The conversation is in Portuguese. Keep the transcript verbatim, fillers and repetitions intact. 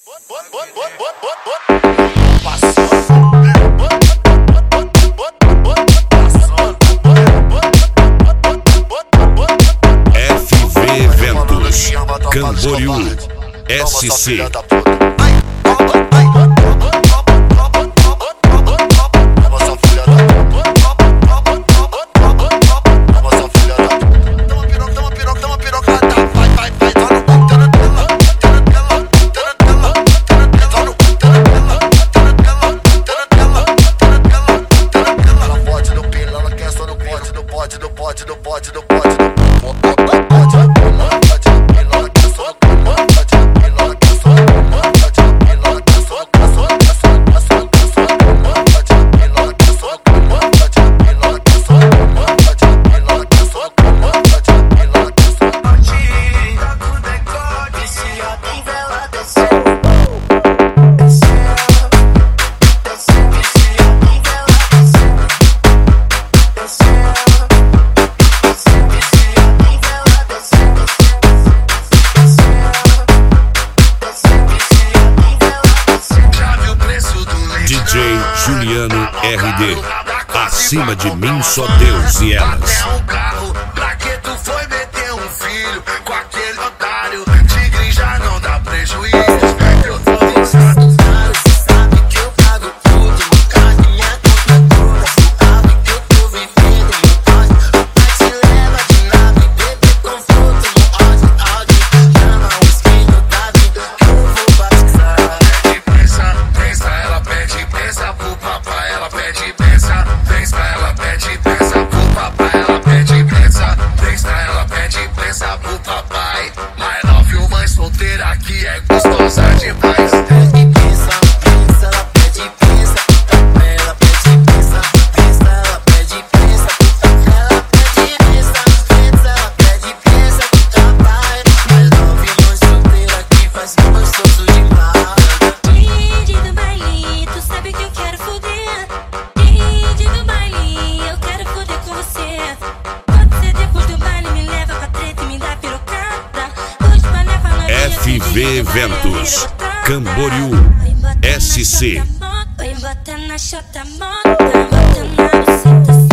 F V Eventos, Camboriú, S C. D J Juliano R D, acima de mim só Deus e elas. Pra que tu foi meter um filho com aquele otário? Tigre já não dá prejuízo. Eu tô gostado, sabe que eu pago tudo. Carne minha conta toda, sabe que eu tô vivendo no ódio. O pai te leva de nave, bebê confronto no ódio. Alguém chama o espinho da vida que eu vou batizar. Pede pensa, pensa, ela pede pensa pro papai, ela pede pensa, pensa, ela pede pensa pro papai, ela pede pensa, pensa, ela pede pensa pro papai. My love you, mãe solteira que é gostosa demais. Pede pensa, pensa, ela pede pensa pro papai, ela pede pensa, pensa, ela pede pensa pro papai, ela pede pensa, pensa, ela pede pensa pro papai. My love you, mãe solteira que faz gostoso demais. D J do baile, tu sabe que eu quero foder. D J do baile, eu quero foder com você. Pode ser depois do baile, me leva pra treta e me dá pirocada. Hoje pra levar na F V Eventos, Camboriú, S C. Vai botar na chota moda, bota na buceta.